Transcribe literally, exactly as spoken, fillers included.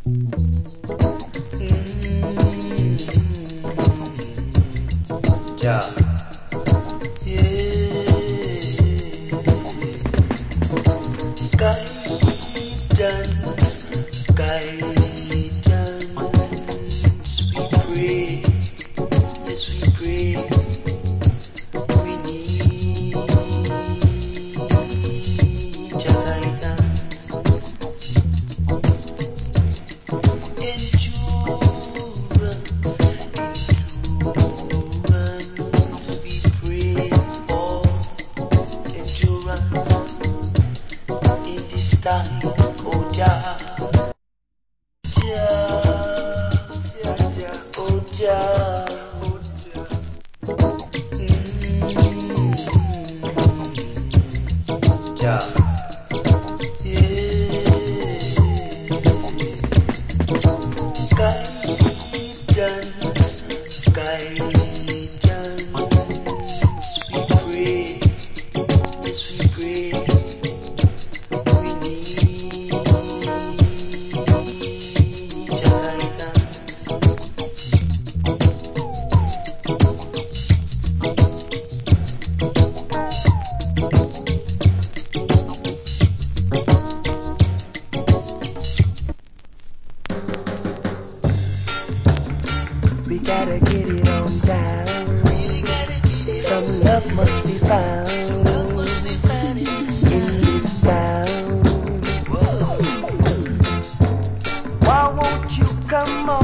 Yeah. Guidance, guidance, we pray, yes we pray, we need your guidance, endurance, endurance, we pray for endurance in this time, oh Jah. We gotta get it on down. Some love must be found. Some love must be found in this town. In this town. Why won't you come on?